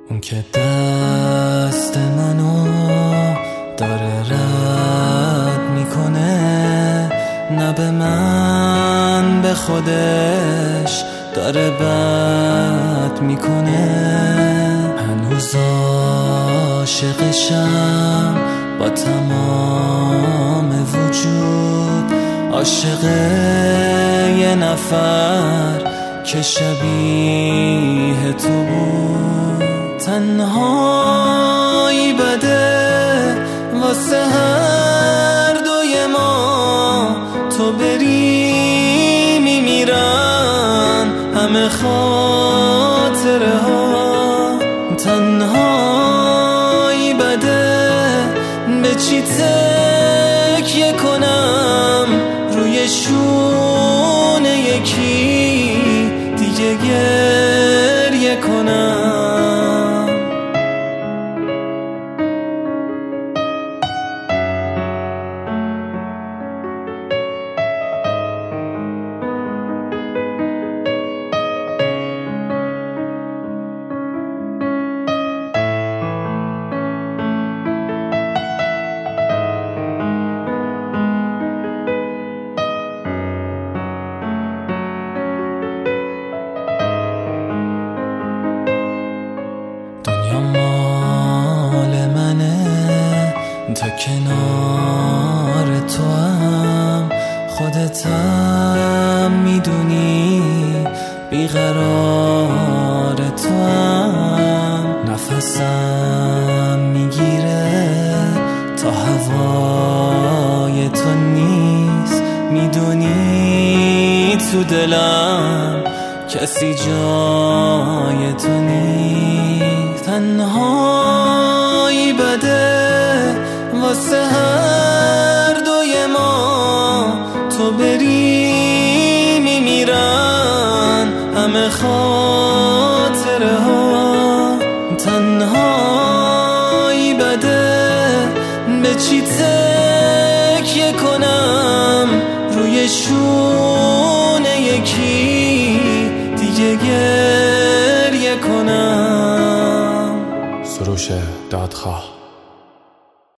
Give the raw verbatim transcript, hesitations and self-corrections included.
اون که دست منو داره رد میکنه، نه به من به خودش داره بد میکنه. هنوز عاشقشم با تمام وجود، عاشق یه نفر که شبیه تو بود. تنهایی بده واسه هر دوی ما، تو بری میمیرن همه خاطره ها. تنهایی بده به چی تکیه کنم، روی شونه یکی دیگه گریه کنم. دنیا مال منه، تا کنار تو هم خودتم میدونی، بیقرار تو هم. نفسم میگیره تا هوای تو نیست، میدونی تو دلم کسی جای تو نیست. تنهایی بده واسه هر دوی ما، تو بری میمیرن همه خاطره ها. تنهایی بده به چی تکیه کنم، روی شونه یکی دیگه گریه کنم. سروش دادخواه.